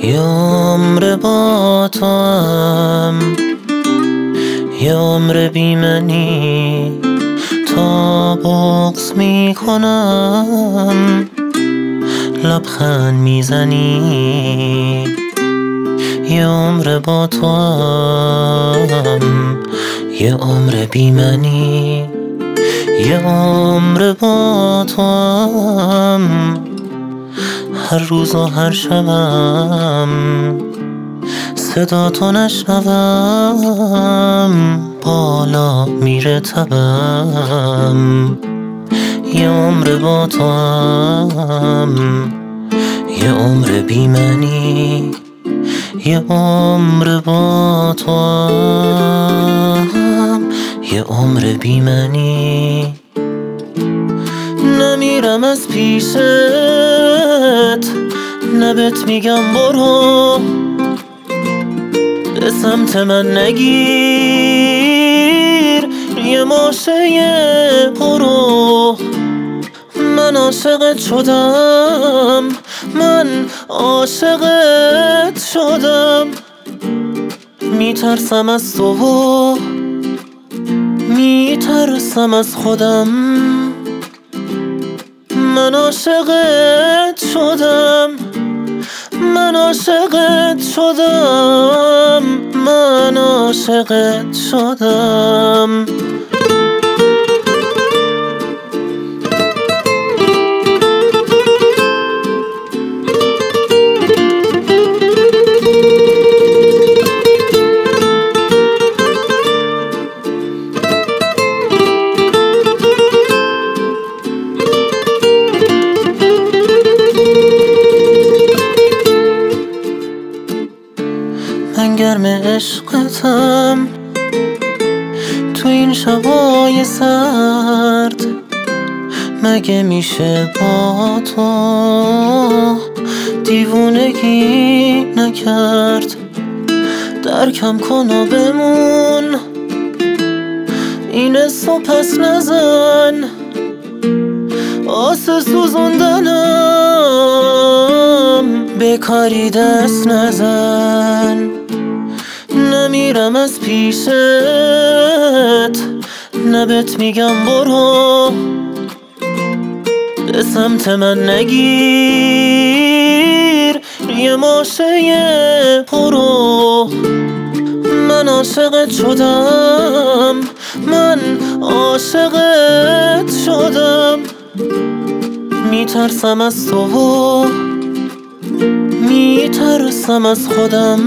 یه عمر با تو هم، یه عمر بی منی، تا بغض میکنم لبخند میزنی. یه عمر با تو هم، یه عمر بی منی، یه عمر با تو هم، هر روز و هر شبم صدا تو نشنوم بالا میره تبم. یه عمر با تو هم، یه عمر بی منی، یه عمر با تو هم، یه عمر بی منی. نمیرم از پیشت، نه بهت میگم برو، به سمت من نگیر یه ماشه برو. من عاشقت شدم، من عاشقت شدم، میترسم از تو و میترسم از خودم. من عاشقت شدم، من عاشقت شدم، من عاشقت شدم. من گرم عشقتم تو این شبای سرد، مگه میشه با تو دیوونگی نکرد؟ درکم کن و بمون، این حسو پس نزن، آسه سوزوندنم بکاری دست نزن. نمیرم از پیشت، نه بهت میگم برو، به سمت من نگیر یه ماشه برو. من عاشقت شدم، من عاشقت شدم، میترسم از تو و میترسم از خودم.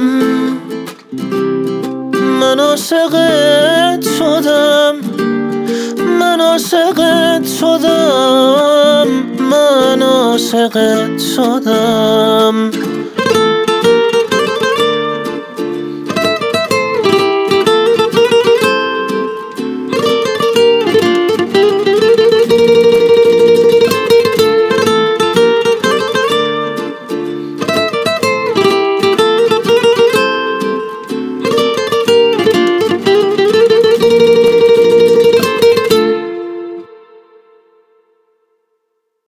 من عاشقت شدم، من عاشقت شدم، من عاشقت شدم.